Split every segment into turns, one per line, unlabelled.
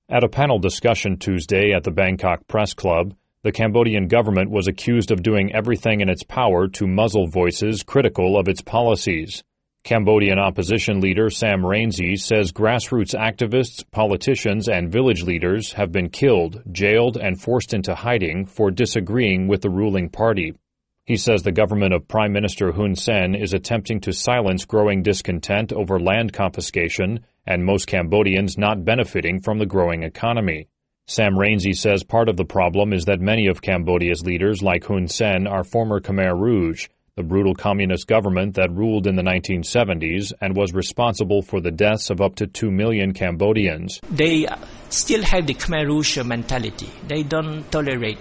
At a panel discussion Tuesday at the Bangkok Press Club, the Cambodian government was accused of doing everything in its power to muzzle voices critical of its policies. Cambodian opposition leader Sam Rainsy says grassroots activists, politicians, and village leaders have been killed, jailed, and forced into hiding for disagreeing with the ruling party. He says the government of Prime Minister Hun Sen is attempting to silence growing discontent over land confiscation and most Cambodians not benefiting from the growing economy. Sam Rainsy says part of the problem is that many of Cambodia's leaders, like Hun Sen, are former Khmer Rouge, the brutal communist government that ruled in the 1970s and was responsible for the deaths of up to 2 million Cambodians.
They still have the Khmer Rouge mentality. They don't tolerate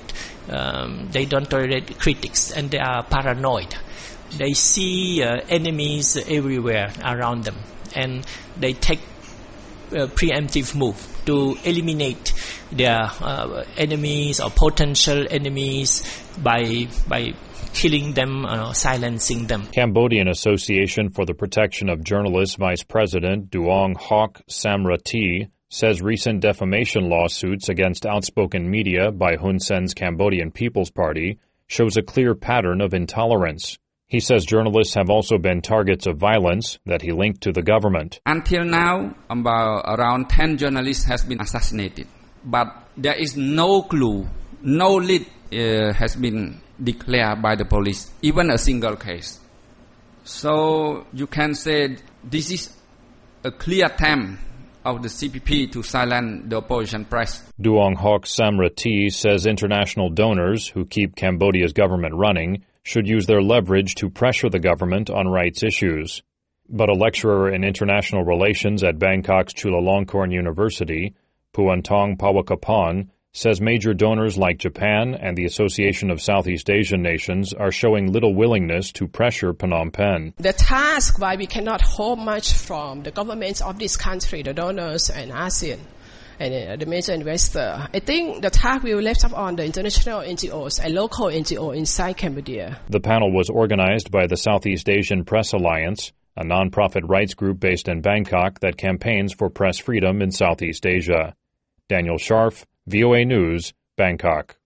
critics, and they are paranoid. They see enemies everywhere around them, and they take preemptive move to eliminate their enemies or potential enemies by killing them, silencing them.
Cambodian Association for the Protection of Journalists Vice President Duong Hoc Samrat says recent defamation lawsuits against outspoken media by Hun Sen's Cambodian People's Party shows a clear pattern of intolerance. He says journalists have also been targets of violence that he linked to the government.
Until now, around 10 journalists has been assassinated. But there is no clue, no lead has been declared by the police, even a single case. So you can say this is a clear attempt of the CPP to silence the opposition press.
Duong Hoc Samrat says international donors who keep Cambodia's government running should use their leverage to pressure the government on rights issues. But a lecturer in international relations at Bangkok's Chulalongkorn University, Puantong Pawakapan, says major donors like Japan and the Association of Southeast Asian Nations are showing little willingness to pressure Phnom Penh.
The task why we cannot hope much from the governments of this country, the donors and ASEAN, and the major investor. I think the task will left up on the international NGOs and local NGOs inside Cambodia.
The panel was organized by the Southeast Asian Press Alliance, a non-profit rights group based in Bangkok that campaigns for press freedom in Southeast Asia. Daniel Scharf, VOA News, Bangkok.